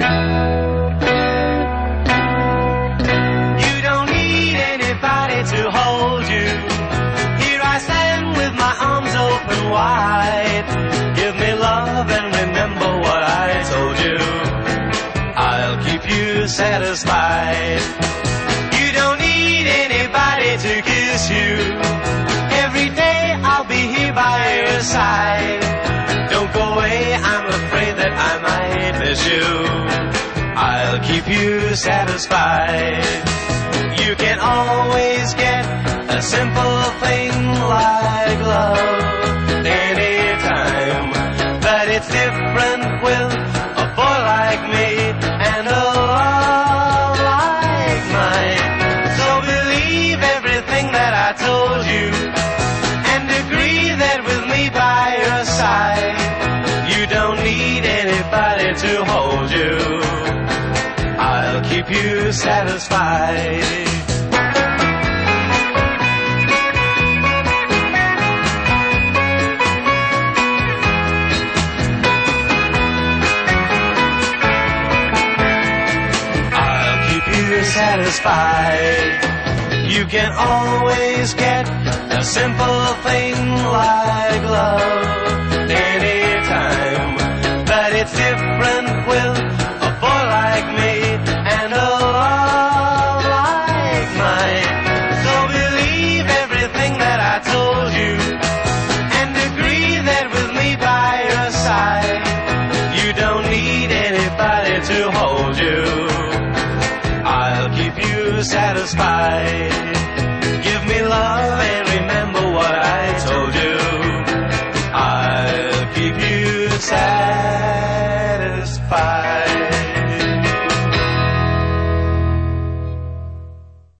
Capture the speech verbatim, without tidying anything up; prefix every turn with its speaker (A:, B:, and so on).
A: You don't need anybody to hold you. Here I stand with my arms open wide. Give me love and remember what I told you. I'll keep you satisfied. You don't need anybody to kiss you. Every day I'll be here by your side. Don't go away, I'm afraid that I might miss you. I'll keep you satisfied. You can always get a simple thing like love anytime. But it's different with a boy like me and a love like mine. So believe everything that I told you and agree that with me by your side, you don't need anybody to hold you. I'll keep you satisfied. Satisfied. You can always get a simple thing like love